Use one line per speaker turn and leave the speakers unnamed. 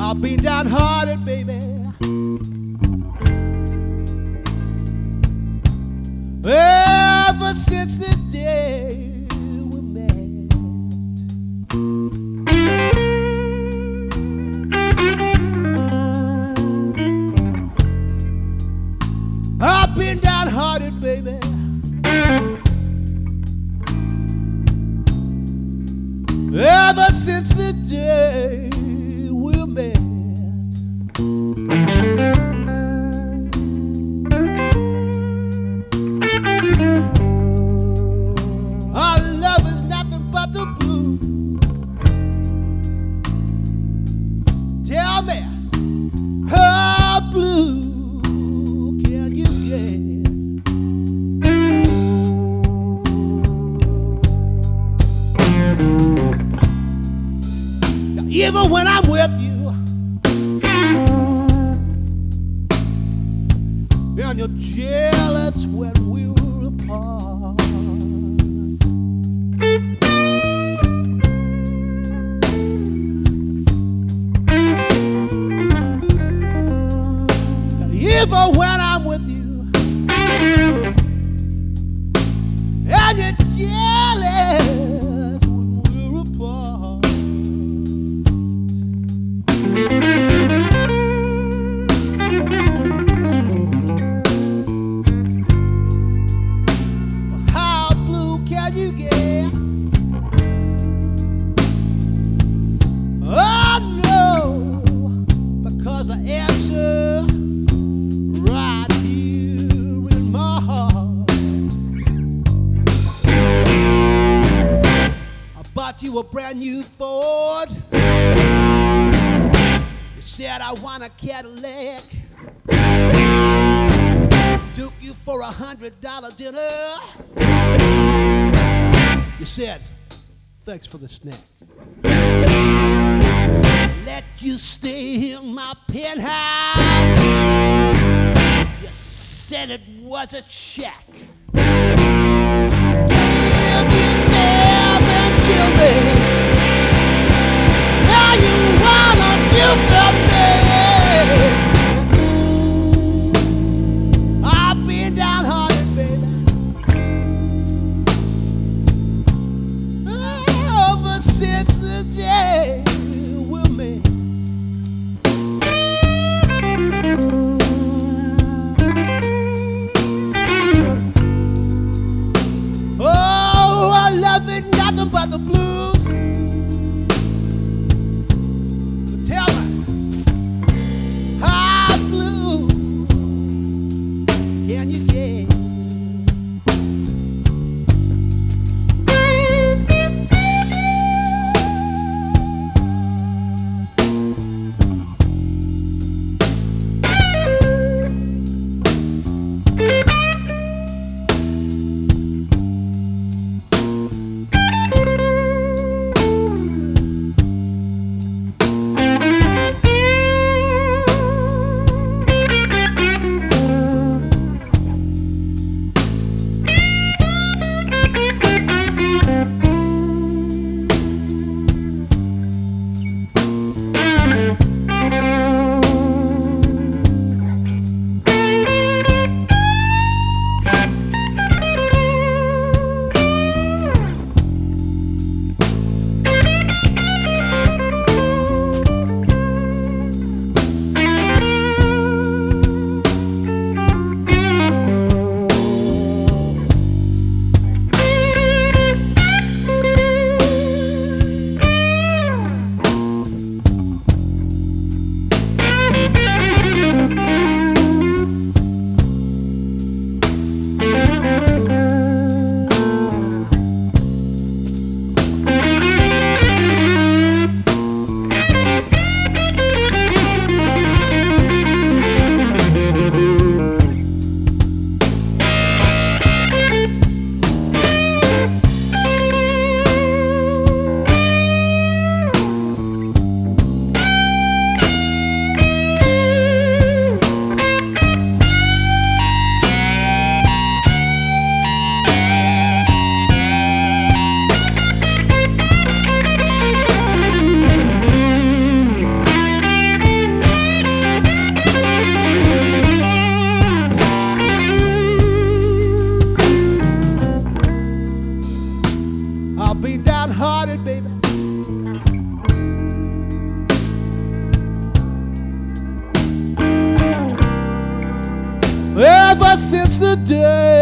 I've been downhearted, baby. Ever since the day we met. I've been downhearted, baby. Ever since the day we met. Our love is nothing but the blues. Tell me, how blue can you get? Even when I'm with you, and you're jealous when we're apart. Even when I'm with you, and you're jealous when we're apart. How blue can you get? Oh no, because the answer right here in my heart. I bought you a brand new Ford. You said I want a Cadillac. Took you for $100 dinner. You said, thanks for the snack. Let you stay in my penthouse. You said it was a check. Give you 7 children. Now you wanna give them me. I've been downhearted, baby. Ever since the day we met. That's the day